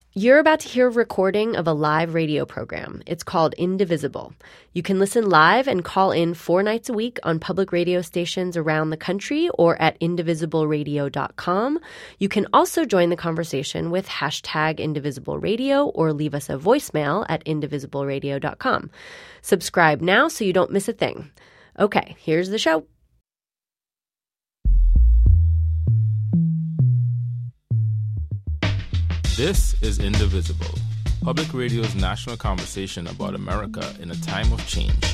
You're about to hear a recording of a live radio program. It's called Indivisible. You can listen live and call in 4 nights a week on public radio stations around the country or at indivisibleradio.com. You can also join the conversation with hashtag IndivisibleRadio or leave us a voicemail at indivisibleradio.com. Subscribe now so you don't miss a thing. Okay, here's the show. This is Indivisible, public radio's national conversation about America in a time of change.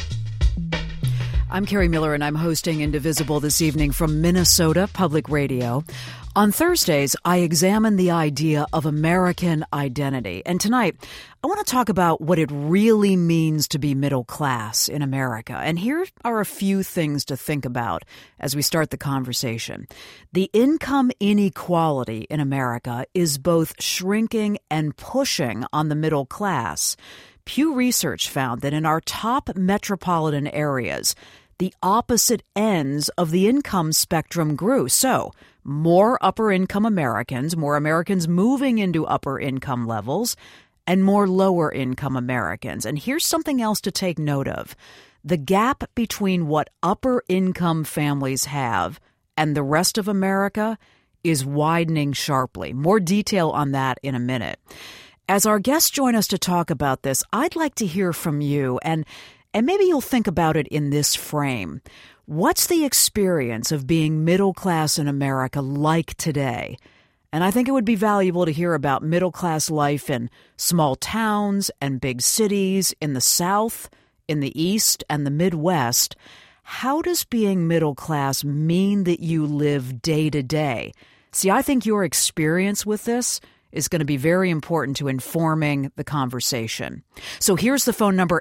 I'm Carrie Miller, and I'm hosting Indivisible this evening from Minnesota Public Radio. On Thursdays, I examine the idea of American identity. And tonight, I want to talk about what it really means to be middle class in America. And here are a few things to think about as we start the conversation. The income inequality in America is both shrinking and pushing on the middle class. Pew Research found that in our top metropolitan areas, the opposite ends of the income spectrum grew. So, more upper-income Americans, more Americans moving into upper-income levels, and more lower-income Americans. And here's something else to take note of. The gap between what upper-income families have and the rest of America is widening sharply. More detail on that in a minute. As our guests join us to talk about this, I'd like to hear from you, and maybe you'll think about it in this frame. What's the experience of being middle class in America like today? And I think it would be valuable to hear about middle class life in small towns and big cities, in the South, in the East, and the Midwest. How does being middle class mean that you live day to day? See, I think your experience with this is going to be very important to informing the conversation. So here's the phone number,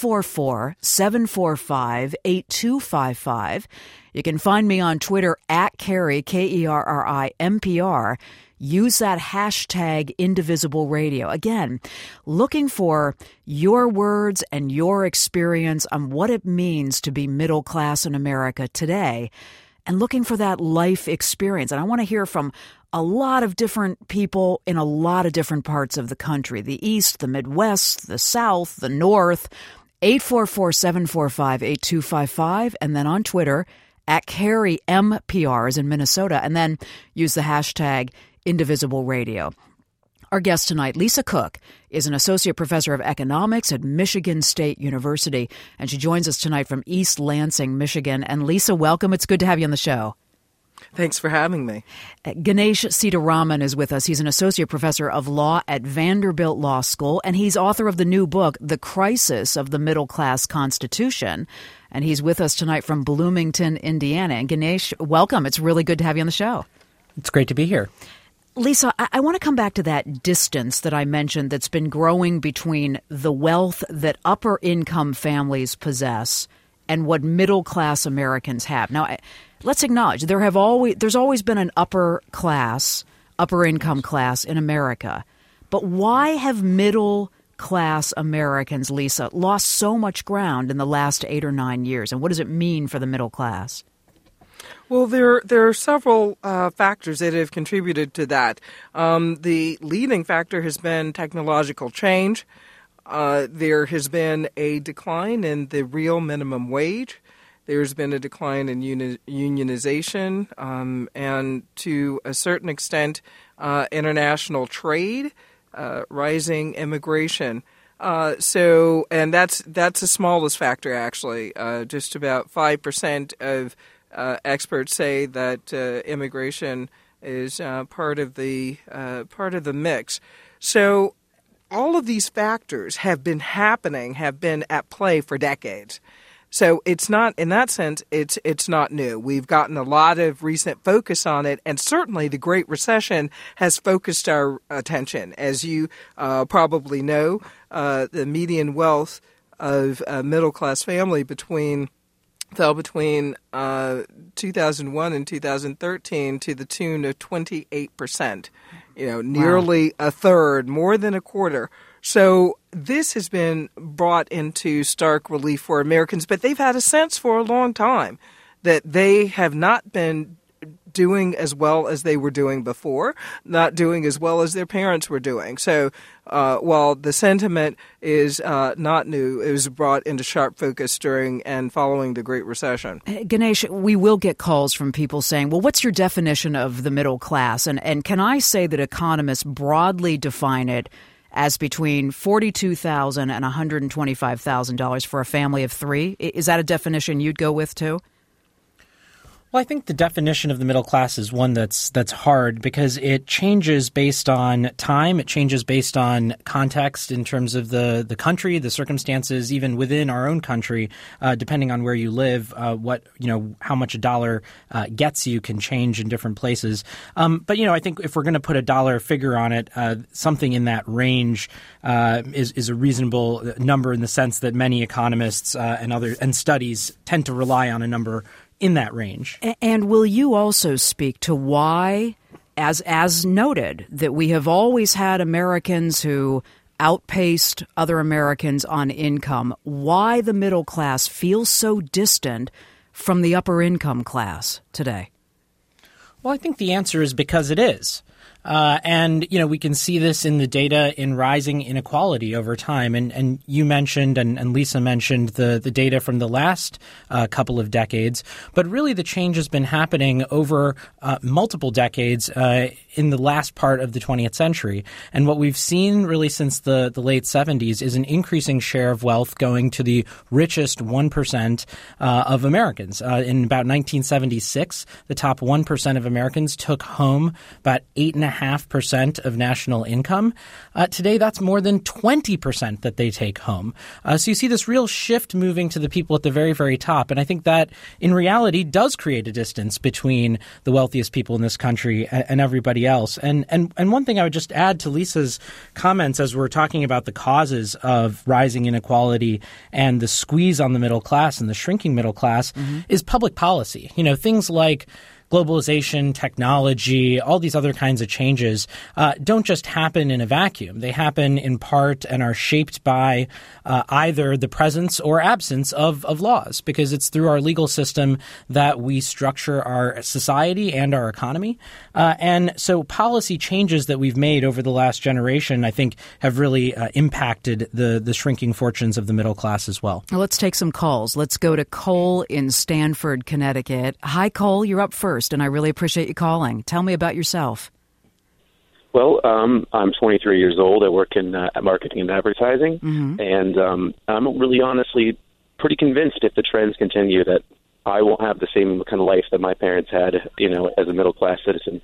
844-745-8255. You can find me on Twitter at Kerry, Kerri, MPR. Use that hashtag Indivisible Radio. Again, looking for your words and your experience on what it means to be middle class in America today, and looking for that life experience. And I want to hear from a lot of different people in a lot of different parts of the country, the East, the Midwest, the South, the North. 844-745-8255, and then on Twitter at Kerri, MPR is in Minnesota, and then use the hashtag Indivisible Radio. Our guest tonight, Lisa Cook, is an associate professor of economics at Michigan State University, and she joins us tonight from East Lansing, Michigan. And Lisa, welcome. It's good to have you on the show. Thanks for having me. Ganesh Sitaraman is with us. He's an associate professor of law at Vanderbilt Law School, and he's author of the new book, The Crisis of the Middle Class Constitution. And he's with us tonight from Bloomington, Indiana. And Ganesh, welcome. It's really good to have you on the show. It's great to be here. Lisa, I want to come back to that distance that I mentioned that's been growing between the wealth that upper-income families possess and what middle-class Americans have. Now, let's acknowledge there's always been an upper-income class in America. But why have middle-class Americans, Lisa, lost so much ground in the last 8 or 9 years? And what does it mean for the middle class? Well, there are several factors that have contributed to that. The leading factor has been technological change. There has been a decline in the real minimum wage. There's been a decline in unionization and, to a certain extent, international trade, rising immigration. And that's the smallest factor, actually. Just about 5% of experts say that immigration is part of the mix. So all of these factors have been at play for decades. So it's not, in that sense, it's not new. We've gotten a lot of recent focus on it, and certainly the Great Recession has focused our attention. As you probably know, the median wealth of a middle-class family fell between 2001 and 2013 to the tune of 28%. Nearly a third, more than a quarter. So this has been brought into stark relief for Americans, but they've had a sense for a long time that they have not been doing as well as they were doing before, not doing as well as their parents were doing. So while the sentiment is not new, it was brought into sharp focus during and following the Great Recession. Ganesh, we will get calls from people saying, well, what's your definition of the middle class? And can I say that economists broadly define it as between $42,000 and $125,000 for a family of three? Is that a definition you'd go with, too? Well, I think the definition of the middle class is one that's hard because it changes based on time. It changes based on context in terms of the country, the circumstances, even within our own country, depending on where you live, how much a dollar gets you can change in different places. But I think if we're going to put a dollar figure on it, something in that range is a reasonable number in the sense that many economists and studies tend to rely on a number in that range. And will you also speak to why, as noted, that we have always had Americans who outpaced other Americans on income, why the middle class feels so distant from the upper income class today? Well, I think the answer is because it is. And we can see this in the data in rising inequality over time. And you mentioned and Lisa mentioned the data from the last couple of decades. But really the change has been happening over multiple decades in the last part of the 20th century. And what we've seen really since the late 70s is an increasing share of wealth going to the richest 1% of Americans. In about 1976, the top 1% of Americans took home about 8.5% of national income. Today, that's more than 20% that they take home. So you see this real shift moving to the people at the very, very top. And I think that in reality does create a distance between the wealthiest people in this country and everybody else. And one thing I would just add to Lisa's comments as we're talking about the causes of rising inequality and the squeeze on the middle class and the shrinking middle class is public policy. Things like globalization, technology, all these other kinds of changes don't just happen in a vacuum. They happen in part and are shaped by either the presence or absence of laws, because it's through our legal system that we structure our society and our economy. And so policy changes that we've made over the last generation, I think, have really impacted the shrinking fortunes of the middle class as well. Let's take some calls. Let's go to Cole in Stamford, Connecticut. Hi, Cole. You're up first. And I really appreciate you calling. Tell me about yourself. Well, I'm 23 years old. I work in marketing and advertising. And I'm really honestly pretty convinced if the trends continue that I won't have the same kind of life that my parents had, as a middle-class citizen.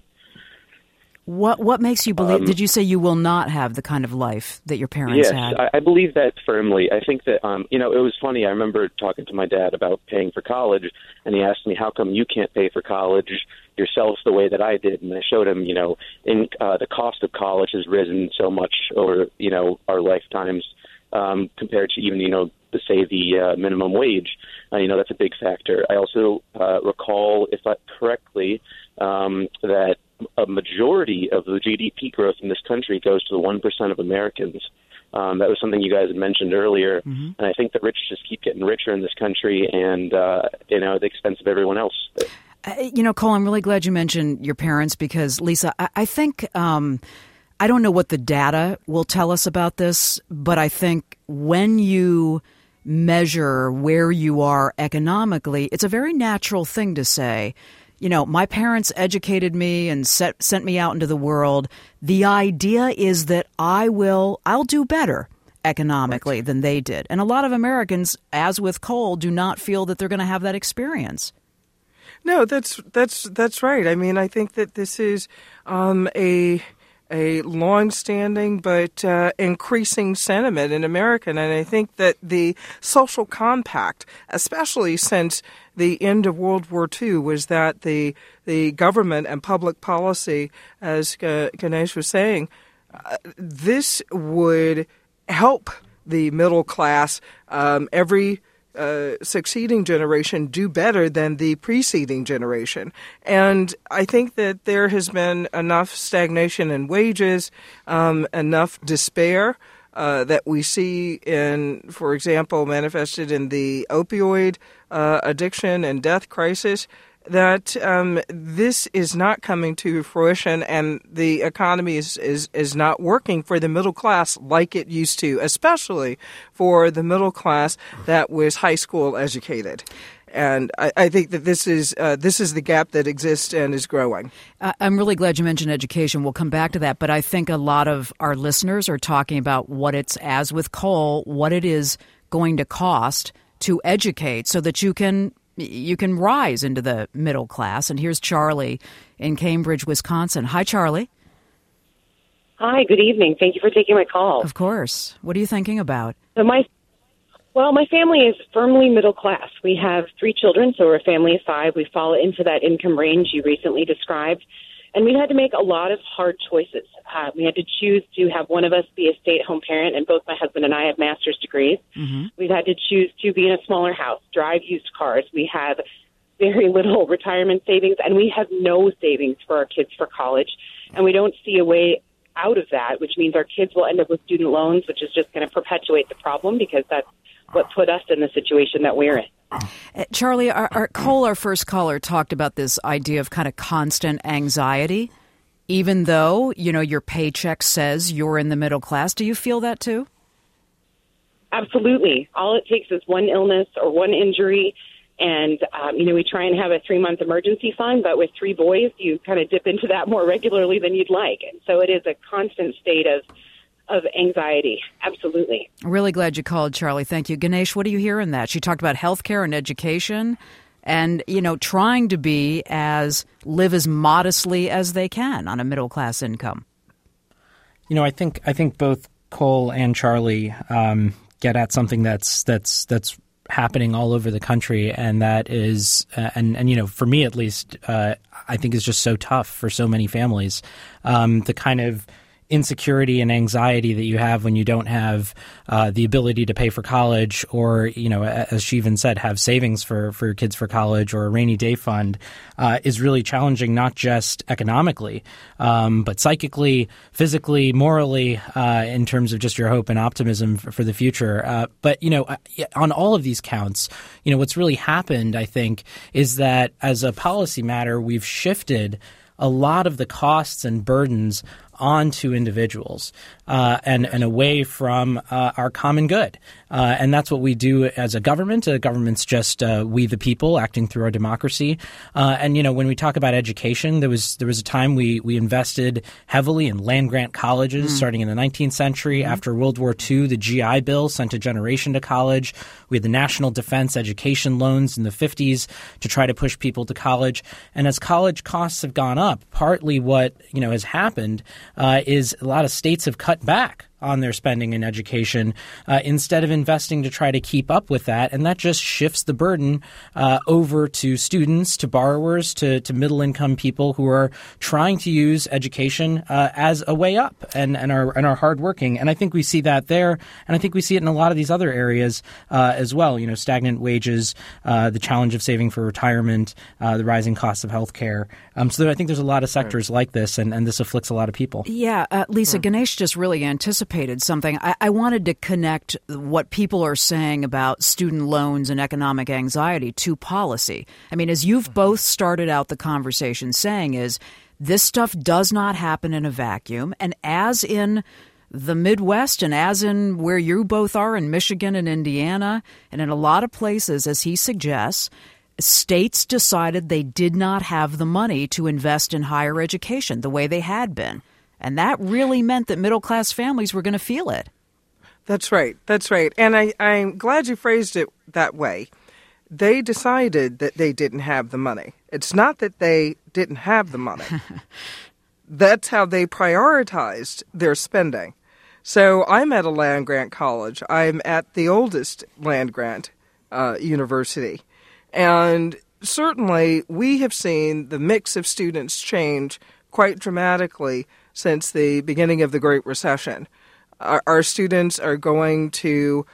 What makes you believe? Did you say you will not have the kind of life that your parents had? Yes, I believe that firmly. I think that, it was funny. I remember talking to my dad about paying for college, and he asked me, how come you can't pay for college yourself the way that I did? And I showed him, the cost of college has risen so much over, our lifetimes compared to even, say the minimum wage. That's a big factor. I also recall, if I correctly, that a majority of the GDP growth in this country goes to the 1% of Americans. That was something you guys had mentioned earlier. And I think the rich just keep getting richer in this country and, at the expense of everyone else. Cole, I'm really glad you mentioned your parents because, Lisa, I think I don't know what the data will tell us about this, but I think when you measure where you are economically, it's a very natural thing to say, my parents educated me and sent me out into the world. The idea is that I'll do better economically than they did. And a lot of Americans, as with Cole, do not feel that they're going to have that experience. No, that's right. I mean, I think that this is a long-standing but increasing sentiment in America. And I think that the social compact, especially since the end of World War II, was that the government and public policy, as Ganesh was saying, this would help the middle class, every succeeding generation do better than the preceding generation. And I think that there has been enough stagnation in wages, enough despair that we see for example, manifested in the opioid addiction and death crisis. that this is not coming to fruition, and the economy is not working for the middle class like it used to, especially for the middle class that was high school educated. And I think that this is the gap that exists and is growing. I'm really glad you mentioned education. We'll come back to that. But I think a lot of our listeners are talking about what it's, as with Cole, what it is going to cost to educate so that you can rise into the middle class. And here's Charlie in Cambridge, Wisconsin. Hi, Charlie. Hi, good evening. Thank you for taking my call. Of course. What are you thinking about? So my family is firmly middle class. We have 3 children, so we're a family of 5. We fall into that income range you recently described. And we had to make a lot of hard choices. We had to choose to have one of us be a stay-at-home parent, and both my husband and I have master's degrees. Mm-hmm. We've had to choose to be in a smaller house, drive used cars. We have very little retirement savings, and we have no savings for our kids for college. And we don't see a way out of that, which means our kids will end up with student loans, which is just going to perpetuate the problem because that's what put us in the situation that we're in. Charlie, Cole, our first caller, talked about this idea of kind of constant anxiety, even though, your paycheck says you're in the middle class. Do you feel that too? Absolutely. All it takes is one illness or one injury. And, we try and have a 3-month emergency fund, but with 3 boys, you kind of dip into that more regularly than you'd like. And so it is a constant state of anxiety. Absolutely. Really glad you called, Charlie. Thank you. Ganesh, what do you hear in that? She talked about healthcare and education and, trying to live as modestly as they can on a middle class income. I think both Cole and Charlie get at something that's happening all over the country, and that is, and for me at least, I think is just so tough for so many families. The kind of insecurity and anxiety that you have when you don't have the ability to pay for college, or as she even said, have savings for your kids for college or a rainy day fund, is really challenging, not just economically, but psychically, physically, morally, in terms of just your hope and optimism for the future. But on all of these counts, what's really happened, I think, is that as a policy matter, we've shifted a lot of the costs and burdens onto individuals and away from our common good. And that's what we do as a government. Government's just we the people acting through our democracy. And, when we talk about education, there was a time we invested heavily in land-grant colleges starting in the 19th century. After World War II, the GI Bill sent a generation to college. We had the National Defense Education Loans in the 50s to try to push people to college. And as college costs have gone up, partly what has happened is a lot of states have cut back on their spending in education instead of investing to try to keep up with that. And that just shifts the burden over to students, to borrowers, to middle-income people who are trying to use education as a way up and are hardworking. And I think we see that there. And I think we see it in a lot of these other areas as well. Stagnant wages, the challenge of saving for retirement, the rising costs of healthcare. So I think there's a lot of sectors like this, and this afflicts a lot of people. Yeah, Lisa, Ganesh just really anticipated something. I wanted to connect what people are saying about student loans and economic anxiety to policy. I mean, as you've both started out the conversation saying, is this stuff does not happen in a vacuum. And as in the Midwest and as in where you both are in Michigan and Indiana, and in a lot of places, as he suggests, states decided they did not have the money to invest in higher education the way they had been. And that really meant that middle-class families were going to feel it. That's right. That's right. And I'm glad you phrased it that way. They decided that they didn't have the money. It's not that they didn't have the money. That's how they prioritized their spending. So I'm at a land-grant college. I'm at the oldest land-grant university. And certainly we have seen the mix of students change quite dramatically since the beginning of the Great Recession. Our students are going to,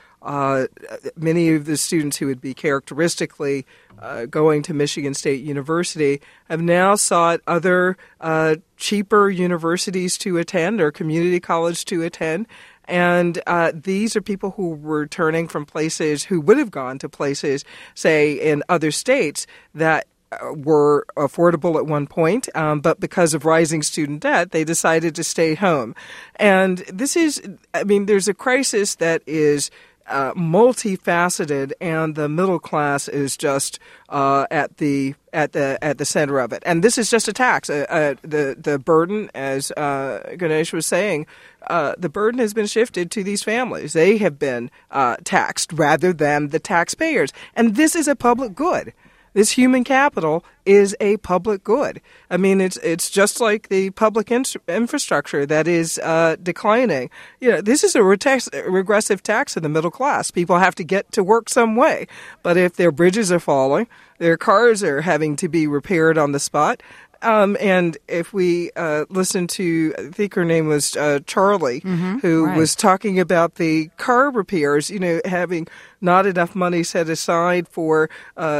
many of the students who would be characteristically going to Michigan State University have now sought other cheaper universities to attend or community college to attend. And these are people who were returning from places who would have gone to places, say, in other states that were affordable at one point, but because of rising student debt, they decided to stay home. And there's a crisis that is multifaceted, and the middle class is just at the center of it. And this is just a tax. The burden, as Ganesh was saying, the burden has been shifted to these families. They have been taxed rather than the taxpayers. And this is a public good. This human capital is a public good. I mean, it's just like the public infrastructure that is declining. This is a regressive tax of the middle class. People have to get to work some way. But if their bridges are falling, their cars are having to be repaired on the spot. And if we listen to, I think her name was Charlie, who was talking about the car repairs, having not enough money set aside for,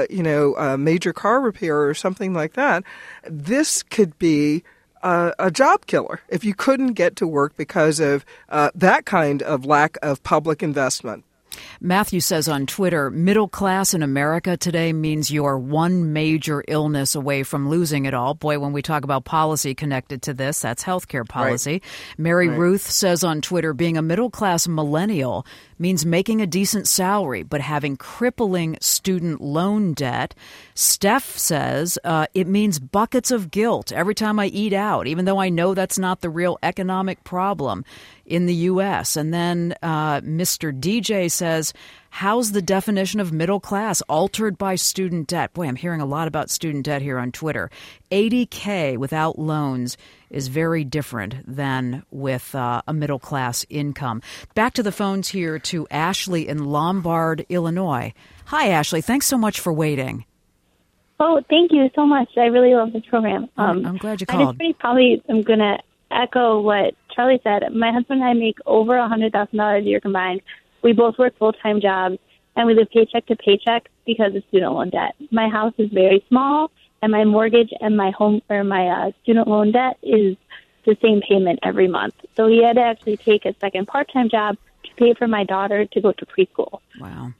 a major car repair or something like that. This could be a job killer if you couldn't get to work because of that kind of lack of public investment. Matthew says on Twitter, middle class in America today means you're one major illness away from losing it all. Boy, when we talk about policy connected to this, that's healthcare policy. Right. Mary Ruth says on Twitter, being a middle class millennial means making a decent salary, but having crippling student loan debt. Steph says it means buckets of guilt every time I eat out, even though I know that's not the real economic problem in the U.S. And then Mr. DJ says, how's the definition of middle class altered by student debt? Boy, I'm hearing a lot about student debt here on Twitter. $80K without loans is very different than with a middle class income. Back to the phones here to Ashley in Lombard, Illinois. Hi, Ashley. Thanks so much for waiting. Oh, thank you so much. I really love this program. I'm glad you called. I'm going to echo what Charlie said. My husband and I make over $100,000 a year combined. We both work full-time jobs, and we live paycheck to paycheck because of student loan debt. My house is very small, and my mortgage and my student loan debt is the same payment every month. So he had to actually take a second part-time job to pay for my daughter to go to preschool. Wow.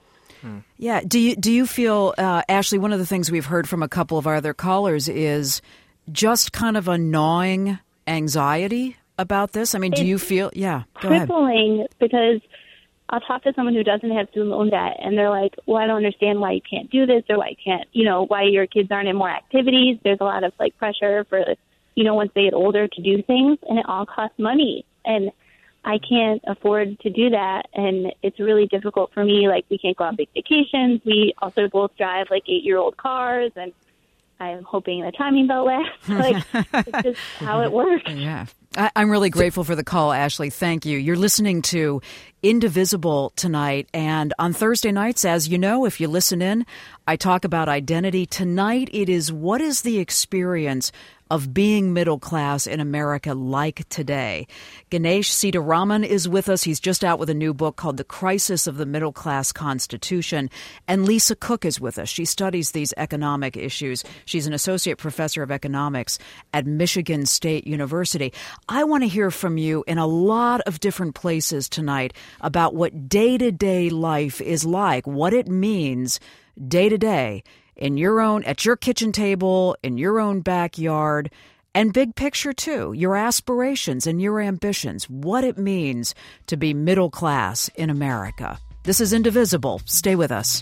Yeah. Do you feel, Ashley, one of the things we've heard from a couple of our other callers is just kind of a gnawing anxiety about this? I mean, do you feel, go ahead. Crippling, because I'll talk to someone who doesn't have student loan debt, and they're like, well, I don't understand why you can't do this, or why you can't, why your kids aren't in more activities. There's a lot of pressure for, once they get older to do things, and it all costs money. And I can't afford to do that, and it's really difficult for me. We can't go on big vacations. We also both drive 8-year-old cars, and I'm hoping the timing belt lasts. It's just how it works. Yeah. I'm really grateful for the call, Ashley. Thank you. You're listening to Indivisible tonight. And on Thursday nights, as you know, if you listen in, I talk about identity. Tonight, it is what is the experience of being middle class in America like today. Ganesh Sitaraman is with us. He's just out with a new book called The Crisis of the Middle Class Constitution. And Lisa Cook is with us. She studies these economic issues. She's an associate professor of economics at Michigan State University. I want to hear from you in a lot of different places tonight about what day-to-day life is like, what it means day-to-day in your own, at your kitchen table, in your own backyard, and big picture too, your aspirations and your ambitions, what it means to be middle class in America. This is Indivisible. Stay with us.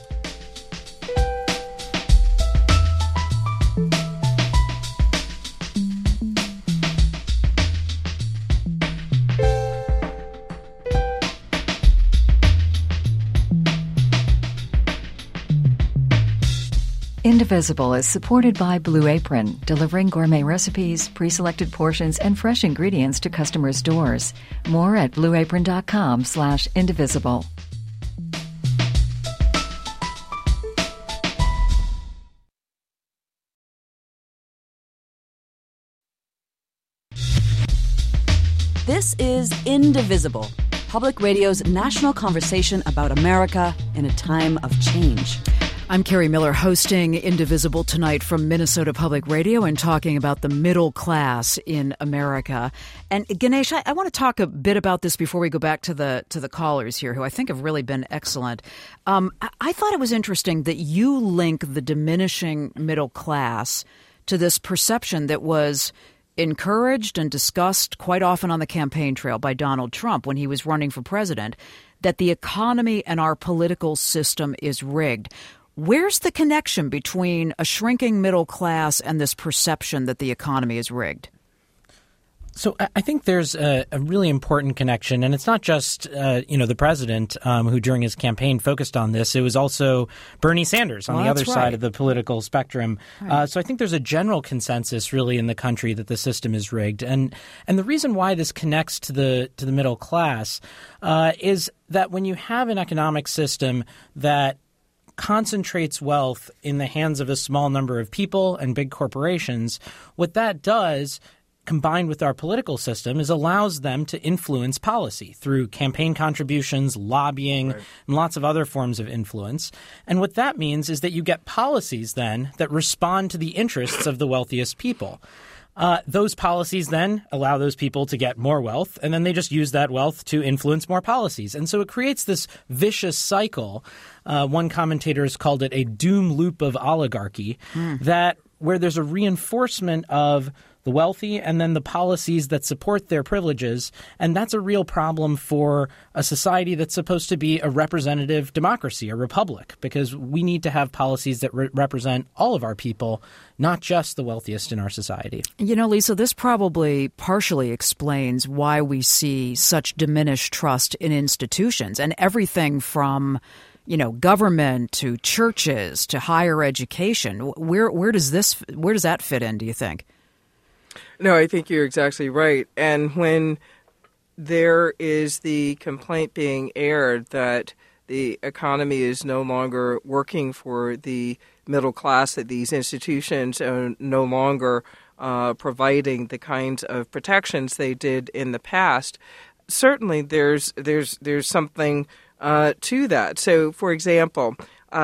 Indivisible is supported by Blue Apron, delivering gourmet recipes, pre-selected portions, and fresh ingredients to customers' doors. More at blueapron.com/indivisible. This is Indivisible, Public Radio's national conversation about America in a time of change. I'm Carrie Miller, hosting Indivisible tonight from Minnesota Public Radio and talking about the middle class in America. And Ganesh, I want to talk a bit about this before we go back to the callers here, who I think have really been excellent. I thought it was interesting that you link the diminishing middle class to this perception that was encouraged and discussed quite often on the campaign trail by Donald Trump when he was running for president, that the economy and our political system is rigged. Where's the connection between a shrinking middle class and this perception that the economy is rigged? So I think there's a really important connection, and it's not just the president who during his campaign focused on this. It was also Bernie Sanders on the other side of the political spectrum. Right. So I think there's a general consensus really in the country that the system is rigged, and the reason why this connects to the middle class is that when you have an economic system that concentrates wealth in the hands of a small number of people and big corporations, what that does, combined with our political system, is allows them to influence policy through campaign contributions, lobbying, and lots of other forms of influence. And what that means is that you get policies then that respond to the interests of the wealthiest people. Those policies then allow those people to get more wealth, and then they just use that wealth to influence more policies. And so it creates this vicious cycle. One commentator has called it a doom loop of oligarchy, that where there's a reinforcement of the wealthy and then the policies that support their privileges. And that's a real problem for a society that's supposed to be a representative democracy, a republic, because we need to have policies that represent all of our people, not just the wealthiest in our society. You know, Lisa, this probably partially explains why we see such diminished trust in institutions and everything from government to churches to higher education. Where does that fit in, do you think? No, I think you're exactly right. And when there is the complaint being aired that the economy is no longer working for the middle class, that these institutions are no longer providing the kinds of protections they did in the past, certainly there's something to that. So, for example,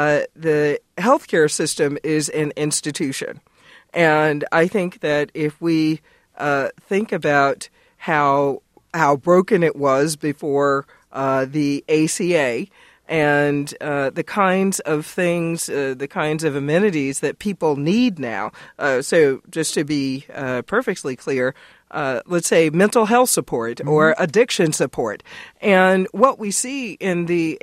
the healthcare system is an institution. And I think that if we think about how broken it was before the ACA and the kinds of things, the kinds of amenities that people need now. So just to be perfectly clear, let's say mental health support or addiction support. And what we see in the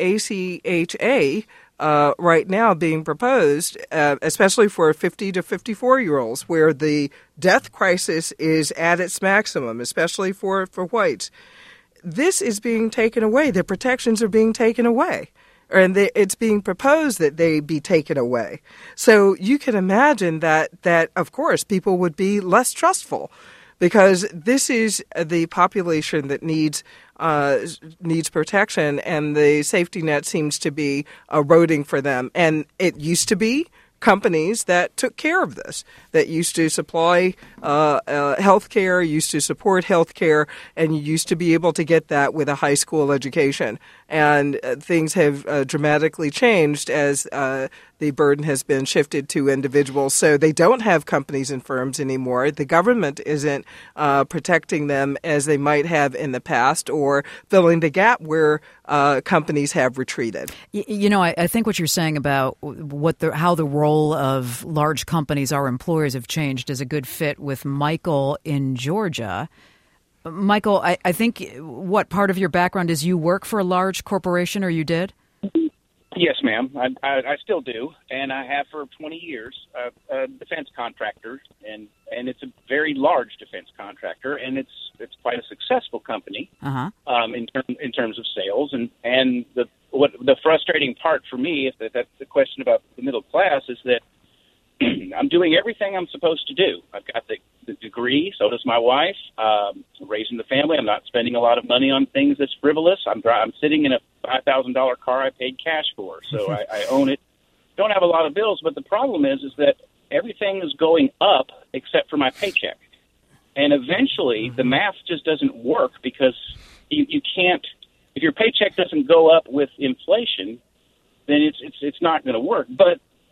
ACHA right now being proposed, especially for 50 to 54-year-olds, where the death crisis is at its maximum, especially for whites. This is being taken away. The protections are being taken away. And it's being proposed that they be taken away. So you can imagine that of course, people would be less trustful because this is the population that needs protection, and the safety net seems to be eroding for them. And it used to be companies that took care of this, that used to supply health care, used to support health care, and you used to be able to get that with a high school education. And things have dramatically changed as the burden has been shifted to individuals. So they don't have companies and firms anymore. The government isn't protecting them as they might have in the past, or filling the gap where companies have retreated. I think what you're saying about how the role of large companies, our employers, have changed is a good fit with Michael in Georgia. Michael, I think what part of your background is you work for a large corporation, or you did? Yes, ma'am. I still do, and I have for 20 years. A defense contractor, and it's a very large defense contractor, and it's quite a successful company in terms of sales. And the frustrating part for me, if that's the question about the middle class, is that I'm doing everything I'm supposed to do. I've got the degree, so does my wife. Raising the family, I'm not spending a lot of money on things that's frivolous. I'm sitting in a $5,000 car I paid cash for, so I own it. Don't have a lot of bills, but the problem is that everything is going up except for my paycheck. And eventually, the math just doesn't work because you can't. If your paycheck doesn't go up with inflation, then it's not going to work. But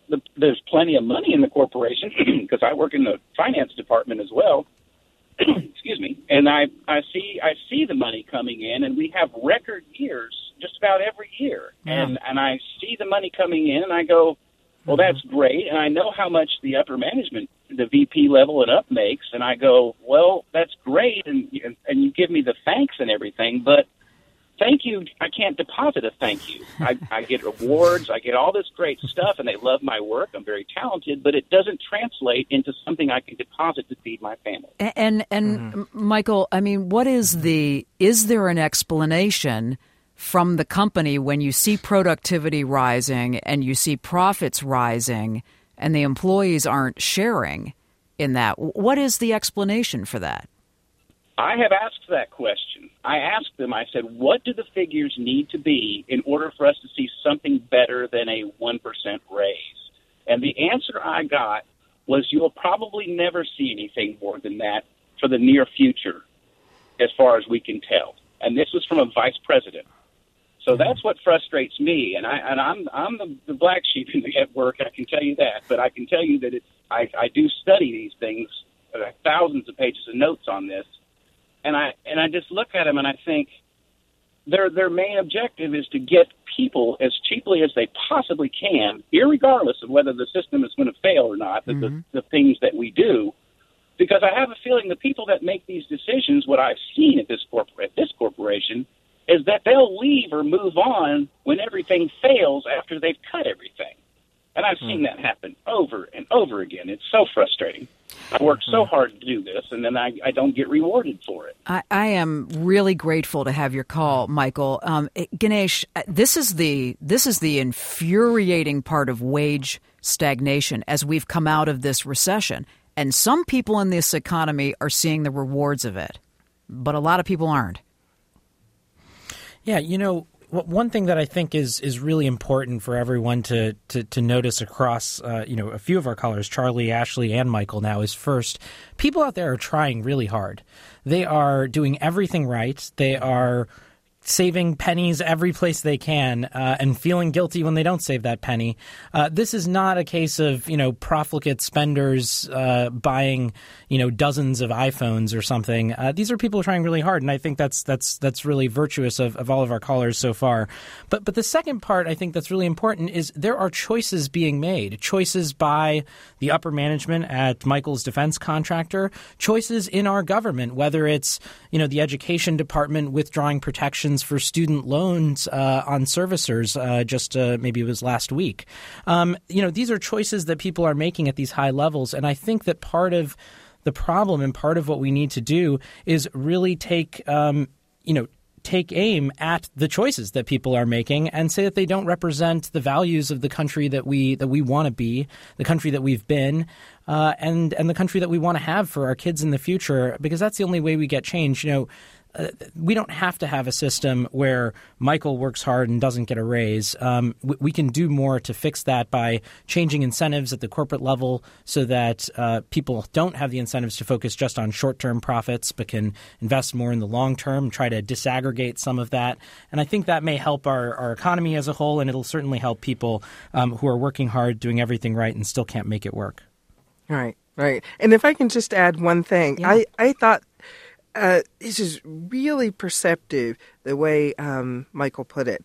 there's plenty of money in the corporation because I work in the finance department as well. Excuse me. And I see the money coming in, and we have record years just about every year. And I see the money coming in, and I go, well, that's great. And I know how much the upper management, the VP level and up makes. And I go, well, that's great. And you give me the thanks and everything, but thank you, I can't deposit a thank you. I get awards, I get all this great stuff, and they love my work. I'm very talented, but it doesn't translate into something I can deposit to feed my family. And Michael, I mean, is there an explanation from the company when you see productivity rising and you see profits rising and the employees aren't sharing in that? What is the explanation for that? I have asked that question. I asked them, I said, what do the figures need to be in order for us to see something better than a 1% raise? And the answer I got was you'll probably never see anything more than that for the near future, as far as we can tell. And this was from a vice president. So that's what frustrates me. And I'm the black sheep in the work, I can tell you that. But I can tell you that I do study these things, thousands of pages of notes on this. And I just look at them and I think their main objective is to get people as cheaply as they possibly can, irregardless of whether the system is going to fail or not, the things that we do. Because I have a feeling the people that make these decisions, what I've seen at this corporation, is that they'll leave or move on when everything fails after they've cut everything. And I've seen that happen over and over again. It's so frustrating. I work so hard to do this, and then I don't get rewarded for it. I am really grateful to have your call, Michael. Ganesh, this is the infuriating part of wage stagnation as we've come out of this recession. And some people in this economy are seeing the rewards of it, but a lot of people aren't. Yeah, one thing that I think is really important for everyone to notice across a few of our callers, Charlie, Ashley, and Michael now, is first, people out there are trying really hard. They are doing everything right. They are saving pennies every place they can and feeling guilty when they don't save that penny. This is not a case of, profligate spenders buying, dozens of iPhones or something. These are people trying really hard, and I think that's really virtuous of all of our callers so far. But the second part I think that's really important is there are choices being made, choices by the upper management at Michael's defense contractor, choices in our government, whether it's, the education department withdrawing protections for student loans on servicers maybe it was last week. These are choices that people are making at these high levels. And I think that part of the problem and part of what we need to do is really take aim at the choices that people are making and say that they don't represent the values of the country that we want to be, the country that we've been, and the country that we want to have for our kids in the future, because that's the only way we get change. We don't have to have a system where Michael works hard and doesn't get a raise. We can do more to fix that by changing incentives at the corporate level so that people don't have the incentives to focus just on short-term profits but can invest more in the long term and try to disaggregate some of that. And I think that may help our economy as a whole, and it'll certainly help people who are working hard, doing everything right, and still can't make it work. Right. And if I can just add one thing, yeah. I thought this is really perceptive, the way Michael put it.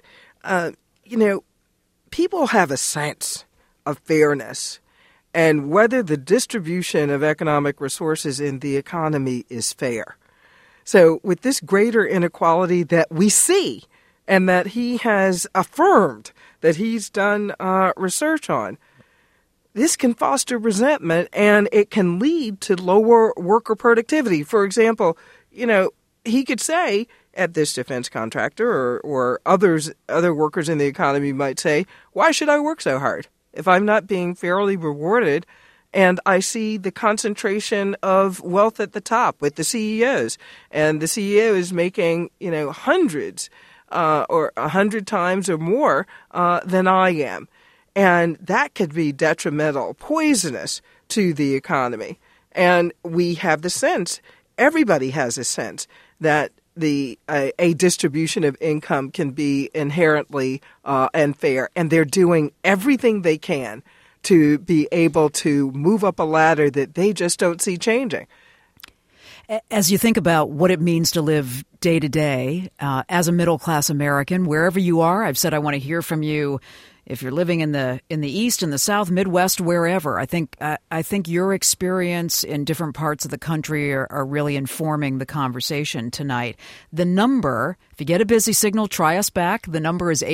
People have a sense of fairness and whether the distribution of economic resources in the economy is fair. So with this greater inequality that we see and that he has affirmed that he's done research on, this can foster resentment and it can lead to lower worker productivity. For example, he could say at this defense contractor or other workers in the economy might say, why should I work so hard if I'm not being fairly rewarded? And I see the concentration of wealth at the top with the CEOs, and the CEO is making, hundreds or 100 times or more than I am. And that could be detrimental, poisonous to the economy. And we have the sense, everybody has a sense, that a distribution of income can be inherently unfair. And they're doing everything they can to be able to move up a ladder that they just don't see changing. As you think about what it means to live day to day as a middle-class American, wherever you are, I've said I want to hear from you. If you're living in the East, in the South, Midwest, wherever, I think your experience in different parts of the country are really informing the conversation tonight. The number, if you get a busy signal, try us back. The number is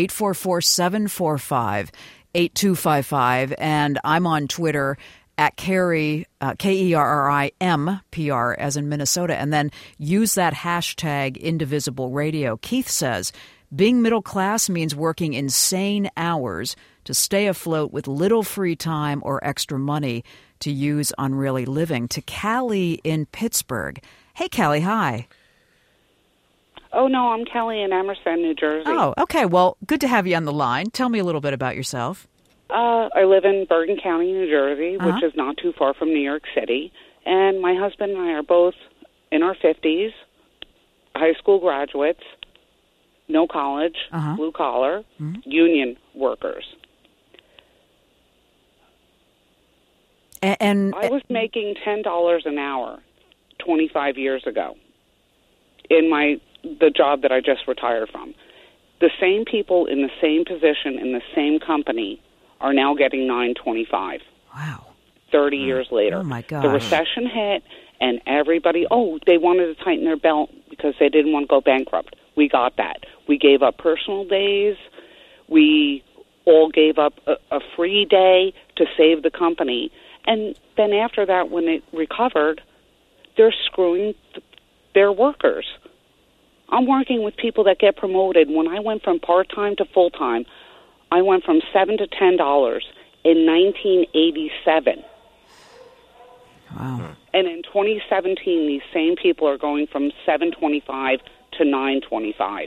844-745-8255, and I'm on Twitter at Kerrim, PR, as in Minnesota, and then use that hashtag Indivisible Radio. Keith says, being middle class means working insane hours to stay afloat with little free time or extra money to use on really living. To Callie in Pittsburgh. Hey, Callie, hi. Oh, no, I'm Kelly in Emerson, New Jersey. Oh, okay. Well, good to have you on the line. Tell me a little bit about yourself. I live in Bergen County, New Jersey, which is not too far from New York City. And my husband and I are both in our 50s, high school graduates, no college, blue collar, union workers. And I was making $10 an hour 25 years ago in the job that I just retired from. The same people in the same position in the same company are now getting $9.25. Wow. 30 years later. Oh, my gosh. The recession hit, and everybody, they wanted to tighten their belt because they didn't want to go bankrupt. We got that. We gave up personal days. We all gave up a free day to save the company. And then after that, when it recovered, they're screwing their workers. I'm working with people that get promoted. When I went from part-time to full-time, I went from $7 to $10 in 1987. Wow. And in 2017, these same people are going from $7.25 to $9.25.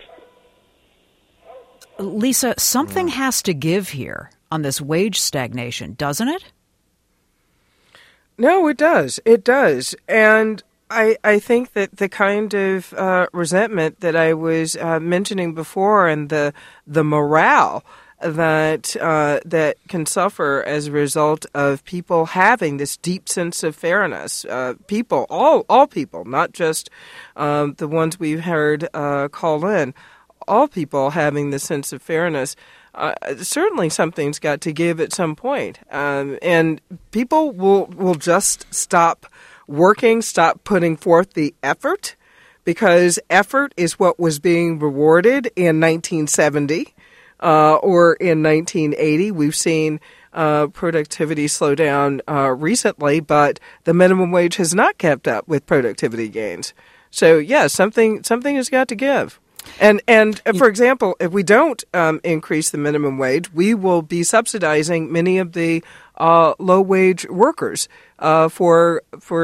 Lisa, something has to give here on this wage stagnation, doesn't it? No, it does. It does. And I think that the kind of resentment that I was mentioning before and the morale that can suffer as a result of people having this deep sense of fairness. People, all people, not just the ones we've heard call in, all people having this sense of fairness. Certainly something's got to give at some point. And people will just stop working, stop putting forth the effort, because effort is what was being rewarded in 1970. Or in 1980, we've seen productivity slow down recently, but the minimum wage has not kept up with productivity gains. So, yeah, something has got to give. And for example, if we don't increase the minimum wage, we will be subsidizing many of the low-wage workers for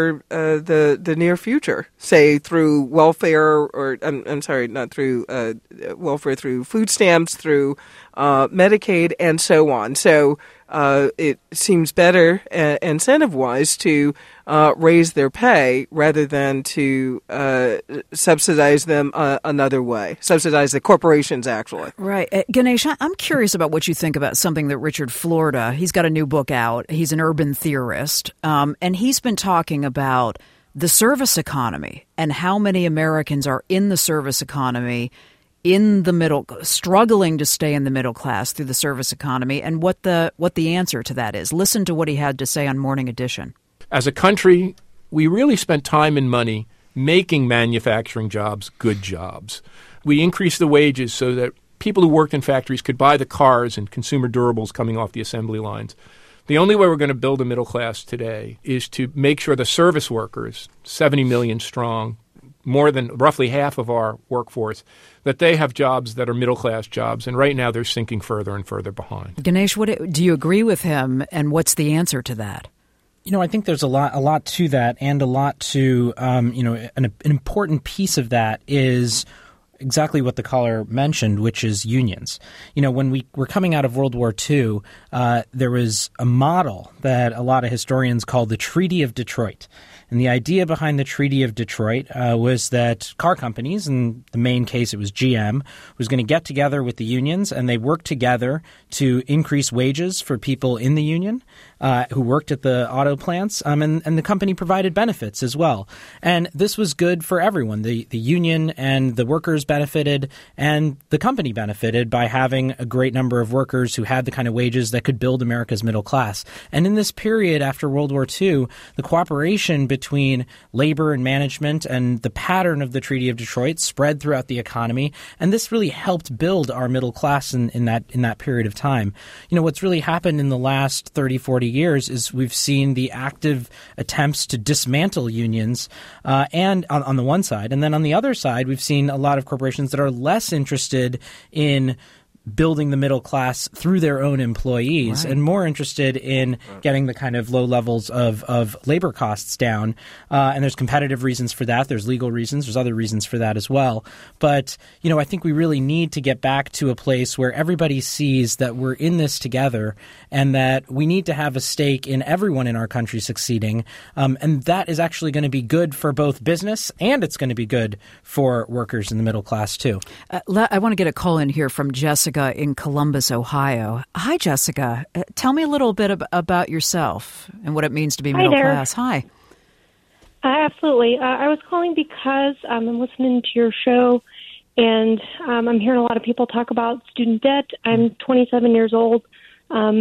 the near future, say through welfare, or I'm sorry, not through welfare, through food stamps, through Medicaid, and so on. So it seems better incentive-wise to raise their pay rather than to subsidize them another way, subsidize the corporations, actually. Right. Ganesh, I'm curious about what you think about something that Richard Florida, he's got a new book out. He's an urban theorist, and he's been talking about the service economy and how many Americans are in the service economy, in the middle, struggling to stay in the middle class through the service economy, and what the answer to that is. Listen to what he had to say on Morning Edition. As a country, we really spent time and money making manufacturing jobs good jobs. We increased the wages so that people who worked in factories could buy the cars and consumer durables coming off the assembly lines. The only way we're going to build a middle class today is to make sure the service workers, 70 million strong, more than roughly half of our workforce, that they have jobs that are middle-class jobs. And right now they're sinking further and further behind. Ganesh, do you agree with him, and what's the answer to that? I think there's a lot to that, and a lot to, an important piece of that is exactly what the caller mentioned, which is unions. When we were coming out of World War II, there was a model that a lot of historians call the Treaty of Detroit. And the idea behind the Treaty of Detroit was that car companies, in the main case it was GM, was going to get together with the unions, and they worked together to increase wages for people in the union who worked at the auto plants, and the company provided benefits as well. And this was good for everyone. The union and the workers benefited, and the company benefited by having a great number of workers who had the kind of wages that could build America's middle class. And in this period after World War II, the cooperation between labor and management and the pattern of the Treaty of Detroit spread throughout the economy, and this really helped build our middle class in that period of time. You know, what's really happened in the last 30, 40 years is we've seen the active attempts to dismantle unions and on the one side, and then on the other side, we've seen a lot of corporations that are less interested in building the middle class through their own employees, and more interested in getting the kind of low levels of labor costs down. And there's competitive reasons for that. There's legal reasons. There's other reasons for that as well. But, you know, I think we really need to get back to a place where everybody sees that we're in this together and that we need to have a stake in everyone in our country succeeding. And that is actually going to be good for both business, and it's going to be good for workers in the middle class, too. I want to get a call in here from Jessica in Columbus, Ohio. Hi, Jessica. Tell me a little bit about yourself and what it means to be middle class. Hi. Absolutely. I was calling because I'm listening to your show, and I'm hearing a lot of people talk about student debt. I'm 27 years old. All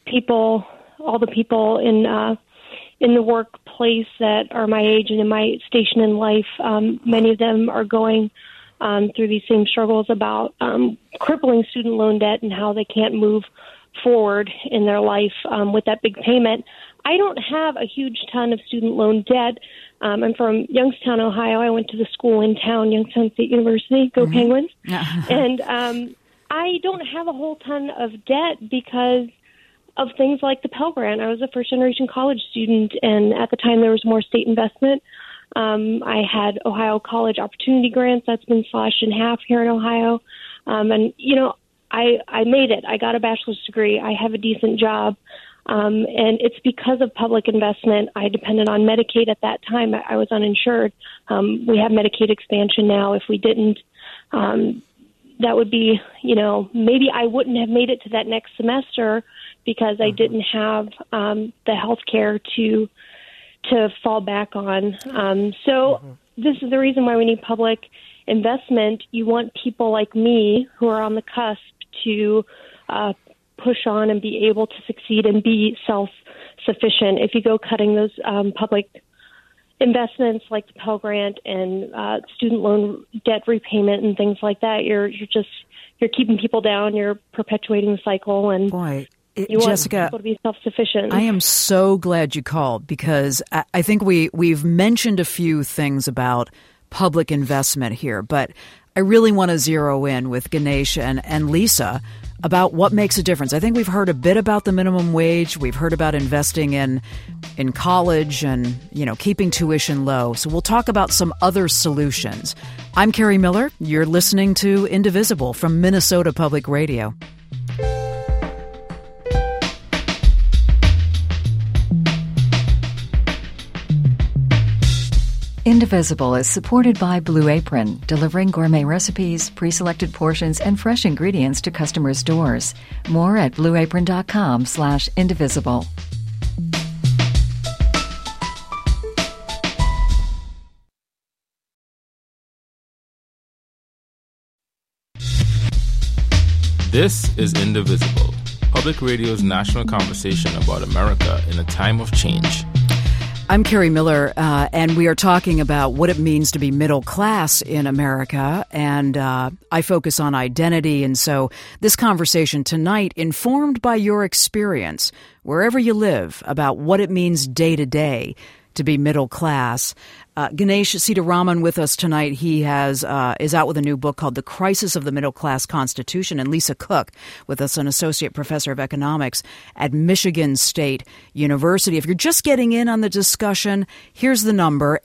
the people in the workplace that are my age and in my station in life, many of them are going through these same struggles about crippling student loan debt and how they can't move forward in their life with that big payment. I don't have a huge ton of student loan debt. I'm from Youngstown, Ohio. I went to the school in town, Youngstown State University. Go Penguins. And I don't have a whole ton of debt because of things like the Pell Grant. I was a first-generation college student, and at the time there was more state investment. I had Ohio College Opportunity Grants. That's been slashed in half here in Ohio. And, you know, I made it. I got a bachelor's degree. I have a decent job. And it's because of public investment. I depended on Medicaid at that time. I was uninsured. We have Medicaid expansion now. If we didn't, that would be, you know, maybe I wouldn't have made it to that next semester because I didn't have the health care to fall back on. This is the reason why we need public investment. You want people like me who are on the cusp to push on and be able to succeed and be self-sufficient. If you go cutting those public investments like the Pell Grant and student loan debt repayment and things like that, you're keeping people down. You're perpetuating the cycle. And you Jessica, want people to be self-sufficient. I am so glad you called because I think we've mentioned a few things about public investment here, but I really want to zero in with Ganesh and Lisa about what makes a difference. I think we've heard a bit about the minimum wage. We've heard about investing in college and, you know, keeping tuition low. So we'll talk about some other solutions. I'm Carrie Miller. You're listening to Indivisible from Minnesota Public Radio. Indivisible is supported by Blue Apron, delivering gourmet recipes, pre-selected portions, and fresh ingredients to customers' doors. More at blueapron.com/indivisible. This is Indivisible, Public Radio's national conversation about America in a time of change. I'm Carrie Miller, and we are talking about what it means to be middle class in America, and I focus on identity. And so this conversation tonight, informed by your experience, wherever you live, about what it means day to day to be middle class. Ganesh Sitaraman with us tonight. He is out with a new book called The Crisis of the Middle Class Constitution. And Lisa Cook with us, an associate professor of economics at Michigan State University. If you're just getting in on the discussion, here's the number,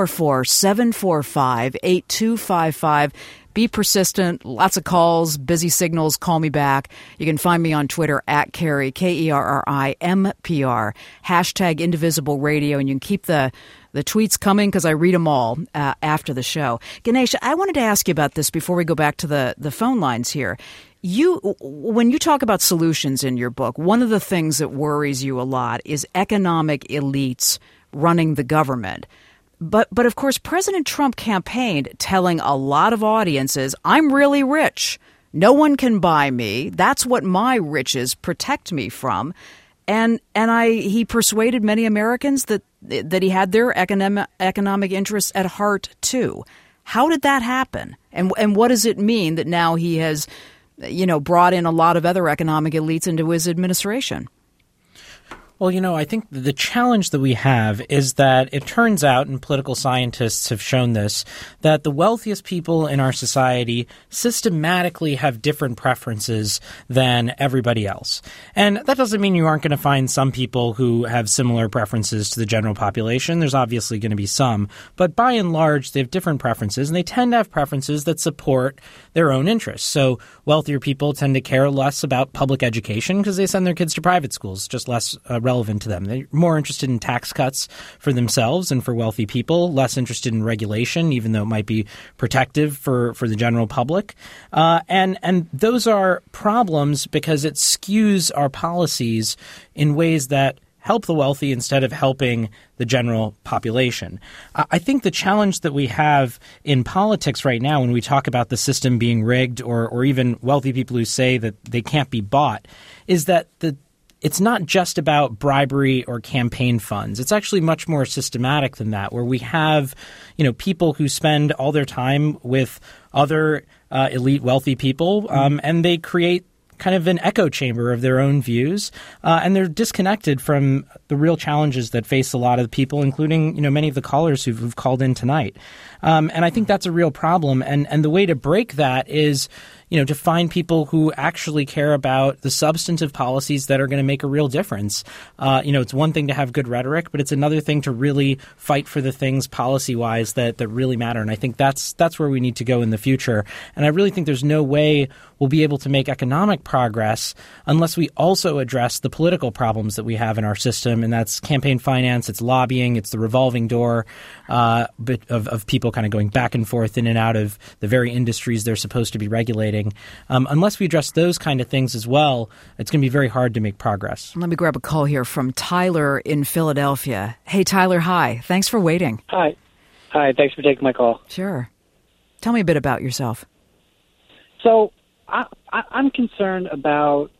844-745-8255. Be persistent. Lots of calls, busy signals. Call me back. You can find me on Twitter at Kerry, KERRIMPR, hashtag Indivisible Radio, and you can keep the The tweets coming because I read them all after the show. Ganesh, I wanted to ask you about this before we go back to the phone lines here. When you talk about solutions in your book, one of the things that worries you a lot is economic elites running the government. But of course, President Trump campaigned telling a lot of audiences, I'm really rich. No one can buy me. That's what my riches protect me from. And he persuaded many Americans that he had their economic interests at heart, too. How did that happen? And what does it mean that now he has, brought in a lot of other economic elites into his administration? Well, I think the challenge that we have is that it turns out, and political scientists have shown this, that the wealthiest people in our society systematically have different preferences than everybody else. And that doesn't mean you aren't going to find some people who have similar preferences to the general population. There's obviously going to be some. But by and large, they have different preferences, and they tend to have preferences that support their own interests. So wealthier people tend to care less about public education because they send their kids to private schools, just less relevant to them. They're more interested in tax cuts for themselves and for wealthy people, less interested in regulation, even though it might be protective for the general public. And those are problems because it skews our policies in ways that help the wealthy instead of helping the general population. I think the challenge that we have in politics right now when we talk about the system being rigged or even wealthy people who say that they can't be bought is that it's not just about bribery or campaign funds. It's actually much more systematic than that, where we have, people who spend all their time with other elite wealthy people, and they create kind of an echo chamber of their own views, and they're disconnected from the real challenges that face a lot of the people, including, many of the callers who've called in tonight. And I think that's a real problem. And the way to break that is, to find people who actually care about the substantive policies that are going to make a real difference. It's one thing to have good rhetoric, but it's another thing to really fight for the things policy-wise that really matter. And I think that's where we need to go in the future. And I really think there's no way we'll be able to make economic progress unless we also address the political problems that we have in our system. And that's campaign finance, it's lobbying, it's the revolving door of people kind of going back and forth in and out of the very industries they're supposed to be regulating. Unless we address those kind of things as well, it's going to be very hard to make progress. Let me grab a call here from Tyler in Philadelphia. Hey, Tyler, hi. Thanks for waiting. Hi. Thanks for taking my call. Sure. Tell me a bit about yourself. So I'm concerned about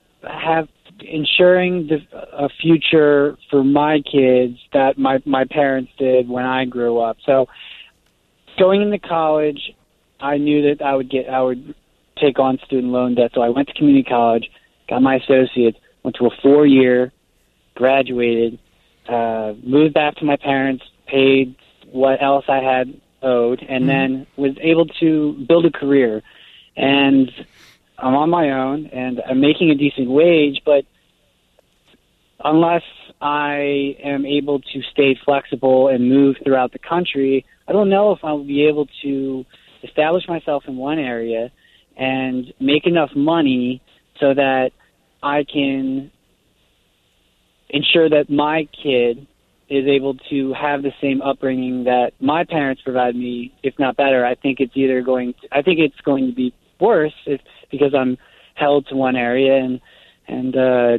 ensuring a future for my kids that my parents did when I grew up. So going into college, I knew that I would take on student loan debt. So I went to community college, got my associates, went to a 4-year, graduated, moved back to my parents, paid what else I had owed, and then was able to build a career. And I'm on my own, and I'm making a decent wage, but unless I am able to stay flexible and move throughout the country, I don't know if I'll be able to establish myself in one area and make enough money so that I can ensure that my kid is able to have the same upbringing that my parents provided me, if not better. I think it's going to be worse because I'm held to one area and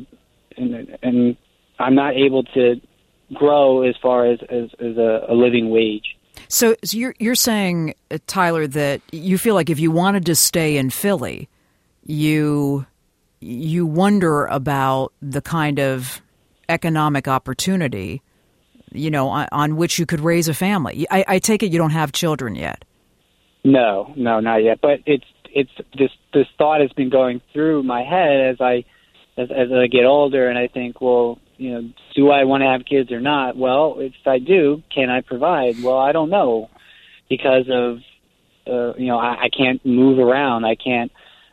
I'm not able to grow as far as a living wage. So you're saying, Tyler, that you feel like if you wanted to stay in Philly, you wonder about the kind of economic opportunity, on which you could raise a family. I take it you don't have children yet. No, not yet. But it's this thought has been going through my head as I get older, and I think, well, do I want to have kids or not? Well, if I do, can I provide? Well, I don't know because of, I can't move around. I can't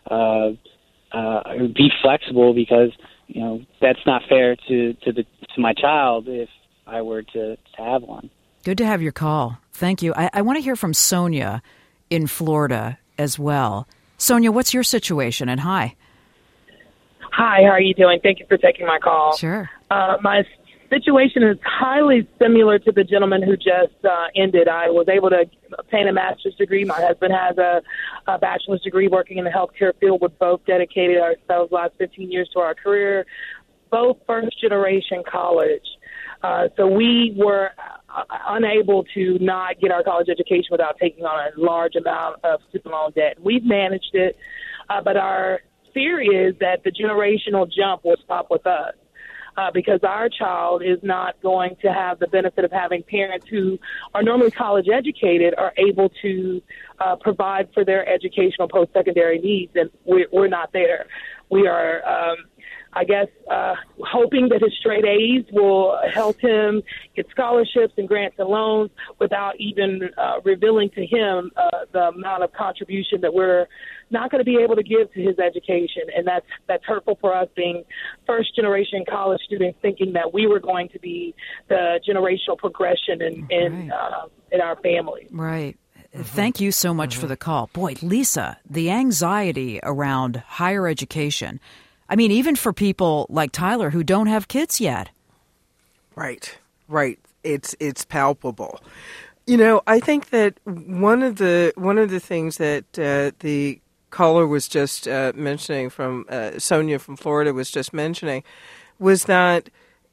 be flexible because, that's not fair to my child if I were to have one. Good to have your call. Thank you. I want to hear from Sonia in Florida as well. Sonia, what's your situation? And hi. Hi, how are you doing? Thank you for taking my call. Sure. My situation is highly similar to the gentleman who just ended. I was able to obtain a master's degree. My husband has a bachelor's degree working in the healthcare field. We've both dedicated ourselves the last 15 years to our career, both first-generation college. So we were unable to not get our college education without taking on a large amount of student loan debt. We've managed it, but our fear is that the generational jump will stop with us. Because our child is not going to have the benefit of having parents who are normally college educated are able to provide for their educational post-secondary needs, and we're not there. We are, hoping that his straight A's will help him get scholarships and grants and loans without even revealing to him the amount of contribution that we're not going to be able to give to his education. And that's hurtful for us, being first-generation college students, thinking that we were going to be the generational progression in our family. Right. Thank you so much for the call. Boy, Lisa, the anxiety around higher education, I mean, even for people like Tyler who don't have kids yet. Right. It's palpable. You know, I think that one of the things that the caller was just mentioning, from Sonia from Florida was just mentioning, was that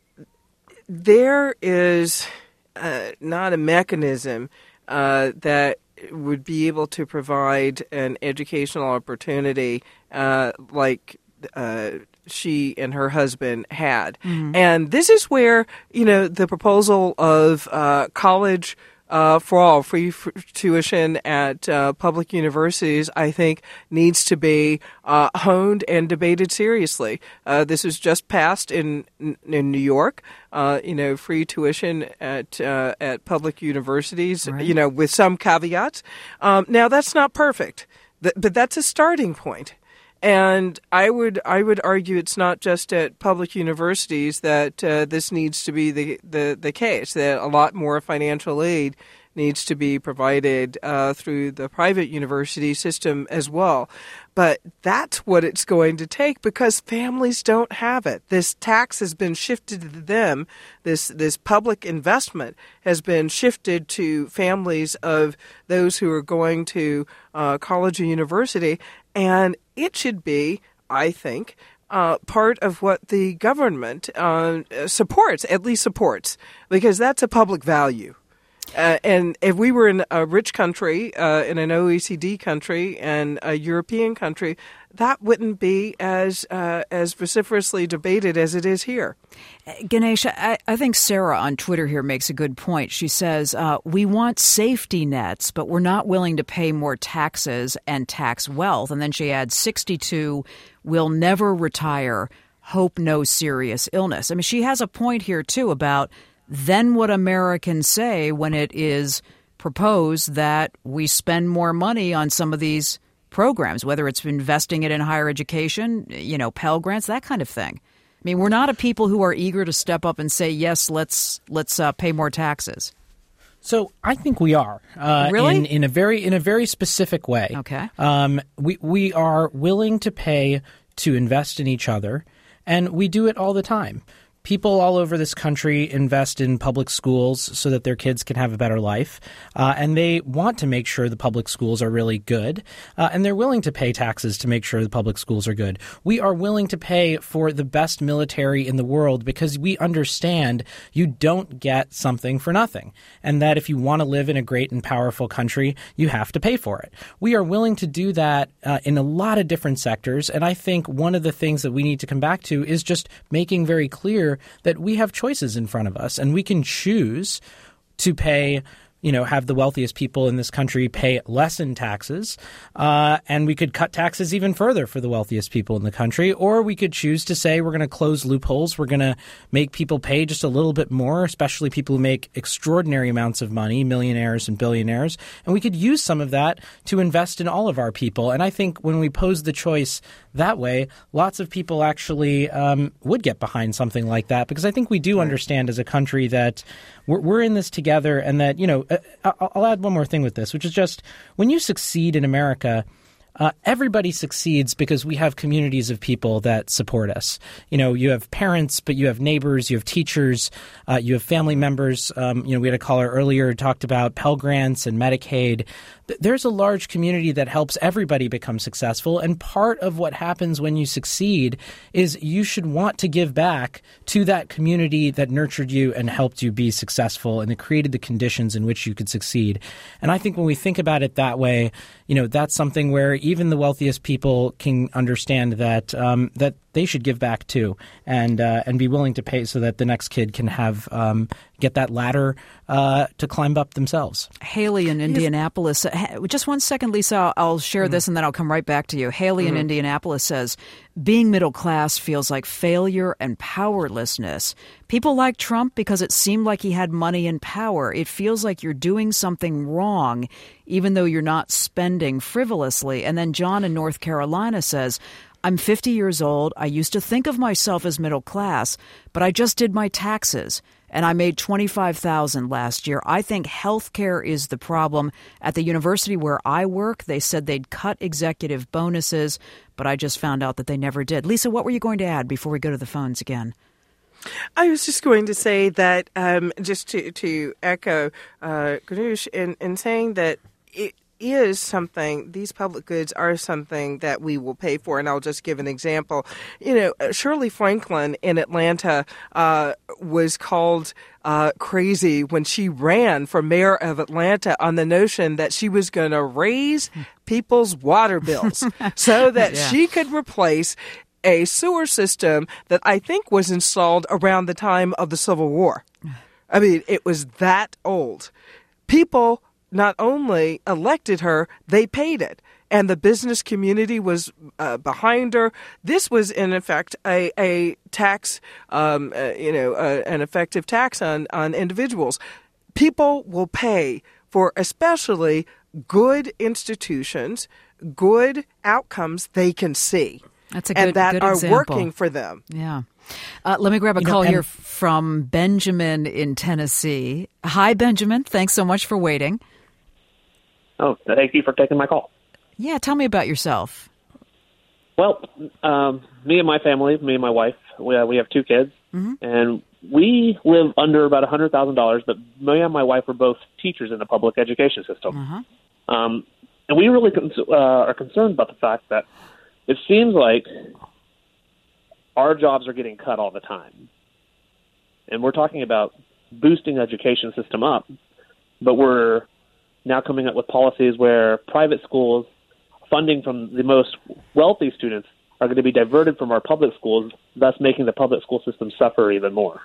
there is not a mechanism that would be able to provide an educational opportunity like she and her husband had. Mm-hmm. And this is where, the proposal of college for all, free tuition at public universities, I think, needs to be honed and debated seriously. This was just passed in New York, free tuition at public universities, right. With some caveats. Now, that's not perfect, but that's a starting point. And I would argue it's not just at public universities that this needs to be the case, that a lot more financial aid needs to be provided through the private university system as well. But that's what it's going to take, because families don't have it. This tax has been shifted to them. This public investment has been shifted to families of those who are going to college or university. And it should be, I think, part of what the government supports, because that's a public value. And if we were in a rich country, in an OECD country and a European country, that wouldn't be as vociferously debated as it is here. Ganesh, I think Sarah on Twitter here makes a good point. She says, we want safety nets, but we're not willing to pay more taxes and tax wealth. And then she adds 62, will never retire, hope no serious illness. I mean, she has a point here, too, about then what Americans say when it is proposed that we spend more money on some of these programs, whether it's investing it in higher education, Pell Grants, that kind of thing. I mean, we're not a people who are eager to step up and say, yes, let's pay more taxes. So I think we are. Really? In a very specific way. Okay. We are willing to pay to invest in each other, and we do it all the time. People all over this country invest in public schools so that their kids can have a better life, and they want to make sure the public schools are really good, and they're willing to pay taxes to make sure the public schools are good. We are willing to pay for the best military in the world because we understand you don't get something for nothing, and that if you want to live in a great and powerful country, you have to pay for it. We are willing to do that in a lot of different sectors, and I think one of the things that we need to come back to is just making very clear that we have choices in front of us, and we can choose to pay, have the wealthiest people in this country pay less in taxes, and we could cut taxes even further for the wealthiest people in the country, or we could choose to say we're going to close loopholes, we're going to make people pay just a little bit more, especially people who make extraordinary amounts of money, millionaires and billionaires, and we could use some of that to invest in all of our people. And I think when we pose the choice that way, lots of people actually would get behind something like that, because I think we do understand as a country that we're in this together, and that, I'll add one more thing with this, which is just when you succeed in America, everybody succeeds because we have communities of people that support us. You have parents, but you have neighbors, you have teachers, you have family members. We had a caller earlier who talked about Pell Grants and Medicaid. There's a large community that helps everybody become successful, and part of what happens when you succeed is you should want to give back to that community that nurtured you and helped you be successful and that created the conditions in which you could succeed. And I think when we think about it that way, that's something where even the wealthiest people can understand that that they should give back too, and be willing to pay so that the next kid can have get that ladder to climb up themselves. Haley in Indianapolis. Just one second, Lisa. I'll share this and then I'll come right back to you. Haley in Indianapolis says, being middle class feels like failure and powerlessness. People like Trump because it seemed like he had money and power. It feels like you're doing something wrong, even though you're not spending frivolously. And then John in North Carolina says, I'm 50 years old. I used to think of myself as middle class, but I just did my taxes, and I made $25,000 last year. I think health care is the problem. At the university where I work, they said they'd cut executive bonuses, but I just found out that they never did. Lisa, what were you going to add before we go to the phones again? I was just going to say that just to echo Ganesh in saying that it is something, these public goods are something that we will pay for. And I'll just give an example. Shirley Franklin in Atlanta was called crazy when she ran for mayor of Atlanta on the notion that she was going to raise people's water bills so that she could replace a sewer system that I think was installed around the time of the Civil War. I mean, it was that old. People not only elected her, they paid it. And the business community was behind her. This was, in effect, a tax, an effective tax on individuals. People will pay for especially good institutions, good outcomes they can see. That's a good and that good are example. Working for them. Yeah. Let me grab a call here from Benjamin in Tennessee. Hi, Benjamin. Thanks so much for waiting. Oh, thank you for taking my call. Yeah, tell me about yourself. Well, me and my family, me and my wife, we have two kids, and we live under about $100,000, but me and my wife are both teachers in the public education system. And we really are concerned about the fact that it seems like our jobs are getting cut all the time. And we're talking about boosting the education system up, but we're now coming up with policies where private schools, funding from the most wealthy students, are going to be diverted from our public schools, thus making the public school system suffer even more.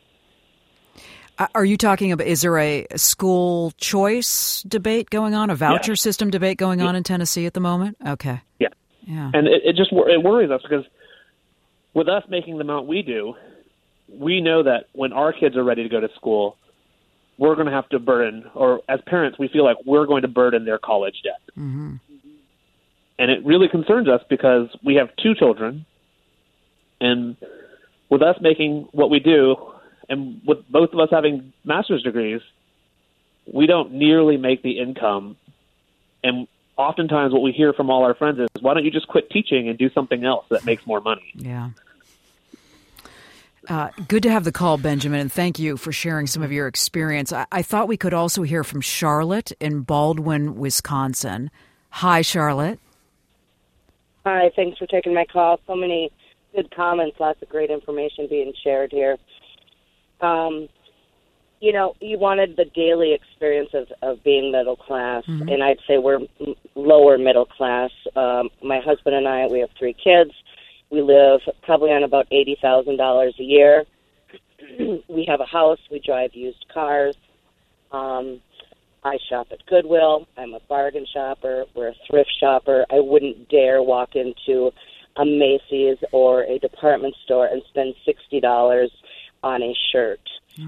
Are you talking about, is there a school choice debate going on, a voucher system debate going on in Tennessee at the moment? Okay. Yeah. And it worries us because with us making the amount we do, we know that when our kids are ready to go to school, we're going to have to burden, or as parents, we feel like we're going to burden their college debt. And it really concerns us because we have two children, and with us making what we do, and with both of us having master's degrees, we don't nearly make the income. And oftentimes what we hear from all our friends is, why don't you just quit teaching and do something else that makes more money? Yeah. Good to have the call, Benjamin, and thank you for sharing some of your experience. I thought we could also hear from Charlotte in Baldwin, Wisconsin. Hi, Charlotte. Hi, thanks for taking my call. So many good comments, lots of great information being shared here. You wanted the daily experience of being middle class, and I'd say we're lower middle class. My husband and I, we have 3 kids. We live probably on about $80,000 a year. We have a house. We drive used cars. I shop at Goodwill. I'm a bargain shopper. We're a thrift shopper. I wouldn't dare walk into a Macy's or a department store and spend $60 on a shirt.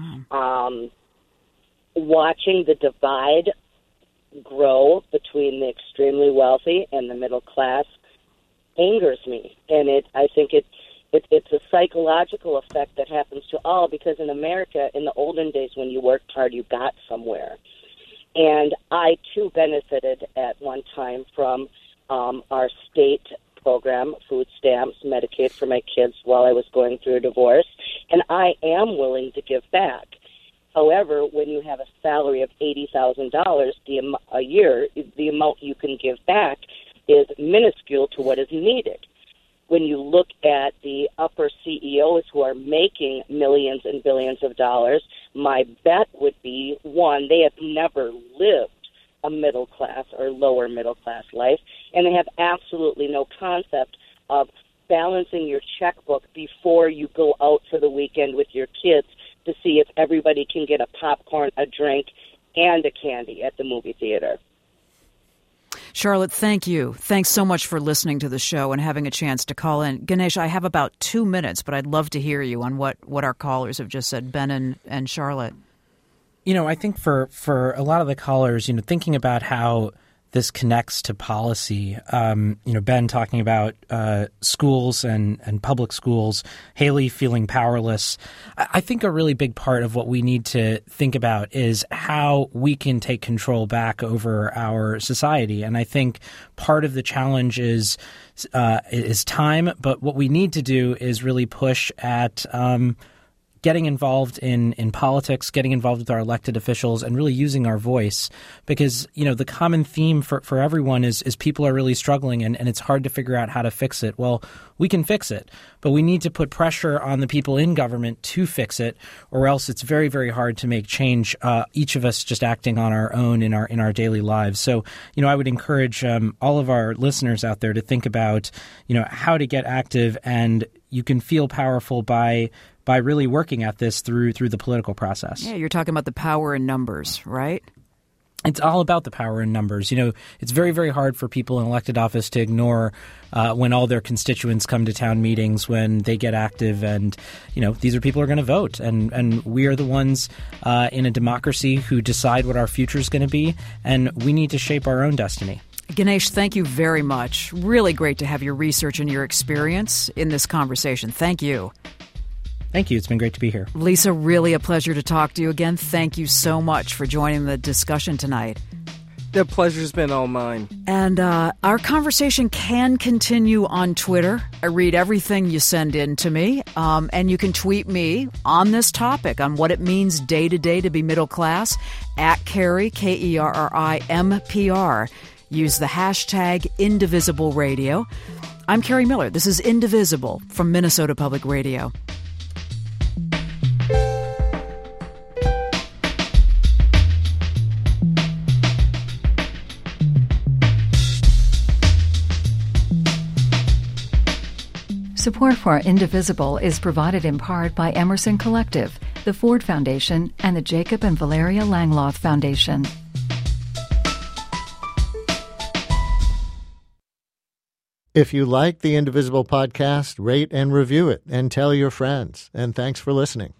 Watching the divide grow between the extremely wealthy and the middle class angers me, and I think it's a psychological effect that happens to all, because in America, in the olden days, when you worked hard, you got somewhere. And I, too, benefited at one time from our state program, food stamps, Medicaid for my kids while I was going through a divorce, and I am willing to give back. However, when you have a salary of $80,000 a year, the amount you can give back is minuscule to what is needed. When you look at the upper CEOs who are making millions and billions of dollars, my bet would be, one, they have never lived a middle class or lower middle class life, and they have absolutely no concept of balancing your checkbook before you go out for the weekend with your kids to see if everybody can get a popcorn, a drink, and a candy at the movie theater. Charlotte, thank you. Thanks so much for listening to the show and having a chance to call in. Ganesh, I have about 2 minutes, but I'd love to hear you on what our callers have just said, Ben and Charlotte. I think for a lot of the callers, thinking about how this connects to policy, Ben talking about schools and public schools, Haley feeling powerless. I think a really big part of what we need to think about is how we can take control back over our society. And I think part of the challenge is time, but what we need to do is really push at getting involved in politics, getting involved with our elected officials, and really using our voice. Because, the common theme for everyone is people are really struggling and it's hard to figure out how to fix it. Well, we can fix it, but we need to put pressure on the people in government to fix it, or else it's very, very hard to make change, each of us just acting on our own in our daily lives. So, I would encourage all of our listeners out there to think about, how to get active, and you can feel powerful by really working at this through the political process. Yeah, you're talking about the power in numbers, right? It's all about the power in numbers. It's very, very hard for people in elected office to ignore when all their constituents come to town meetings, when they get active, and, these are people who are going to vote. And we are the ones in a democracy who decide what our future is going to be, and we need to shape our own destiny. Ganesh, thank you very much. Really great to have your research and your experience in this conversation. Thank you. Thank you. It's been great to be here. Lisa, really a pleasure to talk to you again. Thank you so much for joining the discussion tonight. The pleasure's been all mine. And our conversation can continue on Twitter. I read everything you send in to me. And you can tweet me on this topic, on what it means day to day to be middle class, at Kerry, KERRIMPR. Use the hashtag IndivisiBleRadio. I'm Kerry Miller. This is Indivisible from Minnesota Public Radio. Support for Indivisible is provided in part by Emerson Collective, the Ford Foundation, and the Jacob and Valeria Langloth Foundation. If you like the Indivisible podcast, rate and review it and tell your friends. And thanks for listening.